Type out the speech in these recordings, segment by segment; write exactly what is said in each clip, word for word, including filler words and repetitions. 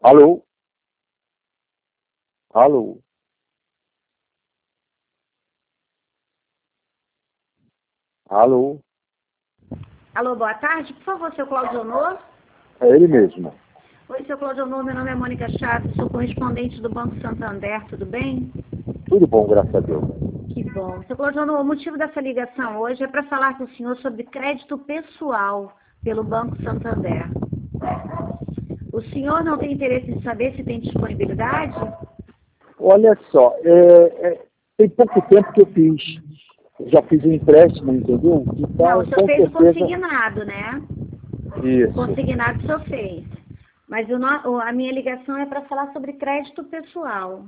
Alô? Alô? Alô? Alô, boa tarde. Por favor, seu Cláudio Honor. É ele mesmo. Oi, seu Cláudio Honor. Meu nome é Mônica Chaves, sou correspondente do Banco Santander. Tudo bem? Tudo bom, graças a Deus. Que bom. Seu Cláudio Honor, o motivo dessa ligação hoje é para falar com o senhor sobre crédito pessoal pelo Banco Santander. O senhor não tem interesse em saber se tem disponibilidade? Olha só, é, é, tem pouco tempo que eu fiz. Eu já fiz um empréstimo, entendeu? Então, Não, o senhor com fez o certeza... consignado, né? Isso. O consignado o senhor fez. Mas o no... a minha ligação é para falar sobre crédito pessoal.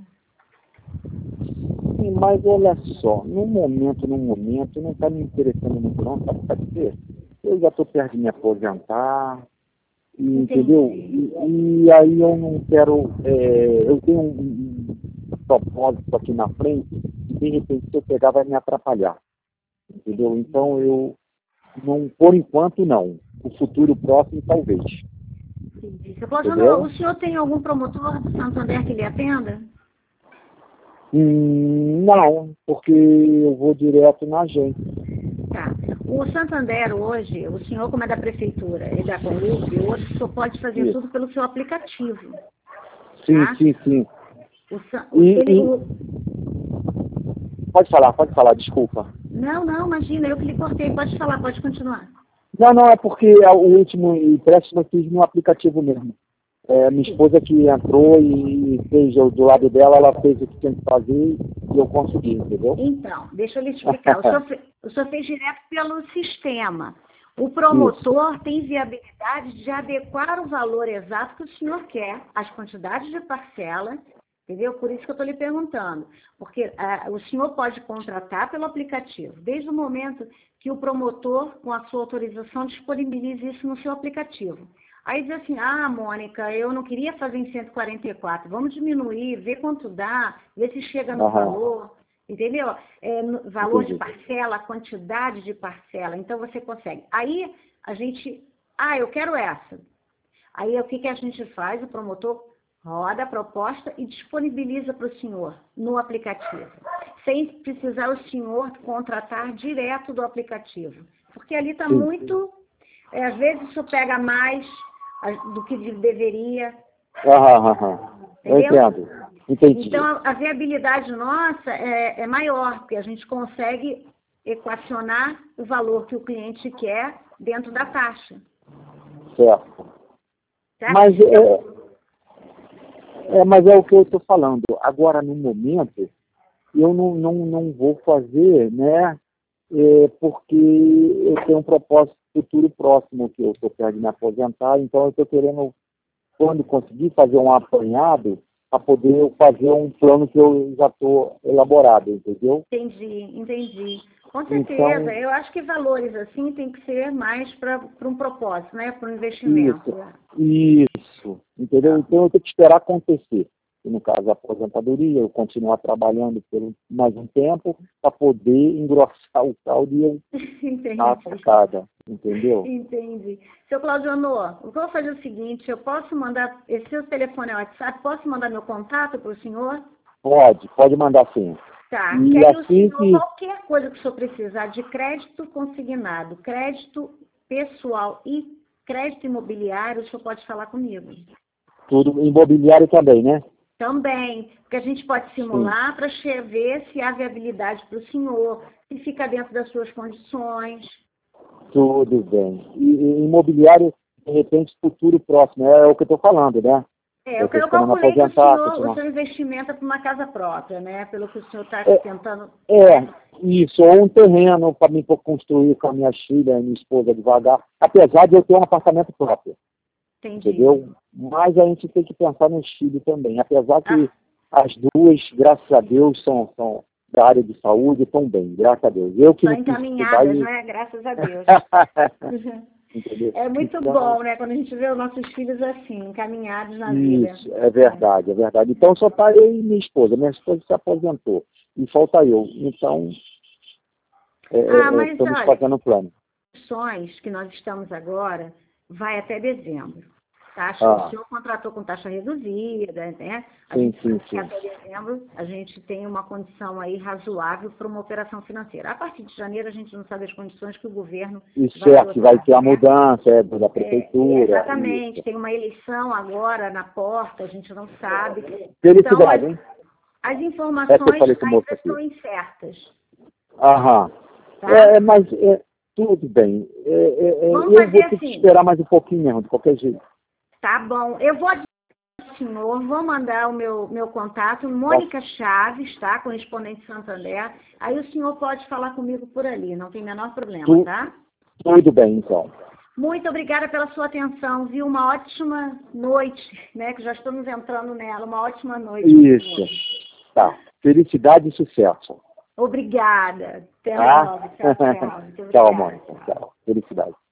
Sim, mas olha só, no momento, no momento, não está me interessando muito não, sabe por quê? Eu já estou perto de me aposentar, e, entendeu? E, e aí eu não quero, é, eu tenho um, um propósito aqui na frente, e de repente se eu pegar vai me atrapalhar, entendeu? Então eu, não, por enquanto não, o futuro próximo talvez. Entendi. Seu Cláudio Honor, o senhor tem algum promotor do Santander que lhe atenda? Hum, não, porque eu vou direto na agência. Tá. O Santander hoje, o senhor como é da prefeitura e da Conlup, hoje o senhor pode fazer Isso. tudo pelo seu aplicativo. Sim, Tá? sim, sim. O, San- o- E, ele, e- o- Pode falar, pode falar, desculpa. Não, não, imagina, eu que lhe cortei. Pode falar, pode continuar. Não, não, é porque é o último empréstimo eu fiz no aplicativo mesmo. É, minha Sim. esposa que entrou e fez eu, do lado dela, ela fez o que tinha que fazer e eu consegui, entendeu? Então, deixa eu lhe explicar. O senhor, fe- o senhor fez direto pelo sistema. O promotor tem viabilidade de adequar o valor exato que o senhor quer, as quantidades de parcela, entendeu? Por isso que eu estou lhe perguntando. Porque ah, o senhor pode contratar pelo aplicativo, desde o momento que o promotor, com a sua autorização, disponibilize isso no seu aplicativo. Aí diz assim, ah, Mônica, eu não queria fazer em cento e quarenta e quatro, vamos diminuir, ver quanto dá, ver se chega no Aham. valor, entendeu? É, no- valor de Entendi. parcela, quantidade de parcela, então você consegue. Aí a gente, ah, eu quero essa. Aí o que, que a gente faz? O promotor roda a proposta e disponibiliza para o senhor no aplicativo, sem precisar o senhor contratar direto do aplicativo. Porque ali está Sim. muito, é, às vezes o senhor pega mais a- do que de- deveria, Aham, aham. Eu entendeu? entendo. Entendi. Então, a, a viabilidade nossa é, é maior, porque a gente consegue equacionar o valor que o cliente quer dentro da taxa. Certo. Certo? Mas é, é, mas é o que eu estou falando. Agora, no momento, eu não, não, não vou fazer, né? É, porque eu tenho um propósito futuro próximo, que eu estou perto de me aposentar, então eu estou querendo, quando conseguir, fazer um apanhado para poder fazer um plano que eu já estou elaborado, entendeu? Entendi, entendi. Com Então, certeza. Eu acho que valores assim tem que ser mais para um propósito, né? Para um investimento. isso, isso, entendeu? Então eu tenho que esperar acontecer. E, no caso, a aposentadoria, eu continuar trabalhando por mais um tempo para poder engrossar o caldo e eu Entendi. dar a sacada, entendeu? Entendi. Seu Claudio Honor, eu vou fazer o seguinte, eu posso mandar, esse seu telefone é WhatsApp, posso mandar meu contato para o senhor? Pode, pode mandar sim. Tá, E que aí o assim senhor, que qualquer coisa que o senhor precisar de crédito consignado, crédito pessoal e crédito imobiliário, o senhor pode falar comigo. tudo, imobiliário também, né? Também, porque a gente pode simular para ver se há viabilidade para o senhor, se fica dentro das suas condições. Tudo bem. E, e imobiliário, de repente, futuro próximo, é o que eu estou falando, né? É, eu, tô eu esperando calculei que o aposentar, senhor, continuar. o seu investimento é para uma casa própria, né? Pelo que o senhor está É, tentando. É, isso, ou um terreno para mim construir com a minha filha e minha esposa devagar, apesar de eu ter um apartamento próprio, Entendi. entendeu? Mas a gente tem que pensar nos filhos também, apesar que Ah. as duas, graças a Deus, são, são da área de saúde, estão bem, graças a Deus. Eu que Só não quis estudar encaminhadas, e... né? Graças a Deus. Entendeu? É muito Então, bom, né? Quando a gente vê os nossos filhos assim, encaminhados na vida. isso, é verdade, é verdade. Então só está eu e minha esposa. Minha esposa se aposentou e falta eu. Então, é, Ah, é, mas estamos olha, fazendo o plano. ações que nós estamos agora vai até dezembro. taxa, Ah. o senhor contratou com taxa reduzida, né? A Sim, gente sim, sabe que sim. até dezembro a gente tem uma condição aí razoável para uma operação financeira. A partir de janeiro a gente não sabe as condições que o governo Isso vai é, adotar, que vai ter a né? mudança é, da É, prefeitura. exatamente, Isso. tem uma eleição agora na porta, a gente não sabe. Felicidade, Então, hein? as, as É que eu informações falei com o moço ainda aqui. são incertas, Aham. tá? É, é, mas é, tudo bem. É, é, é, Vamos eu fazer vou ter que assim, esperar mais um pouquinho mesmo, de qualquer jeito. tá bom? Eu vou adiantar ao senhor, vou mandar o meu, meu contato, Mônica Chaves, tá? Correspondente Santander. Aí o senhor pode falar comigo por ali, não tem o menor problema, Tu, tá? tudo bem, então. Muito obrigada pela sua atenção, viu? Uma ótima noite, né? Que já estamos entrando nela. Uma ótima noite. Isso. Tá. Felicidade e sucesso. Obrigada. Até Tá? logo. Tchau, tchau. Muito Tchau, obrigada. Mônica. Tchau. Felicidade.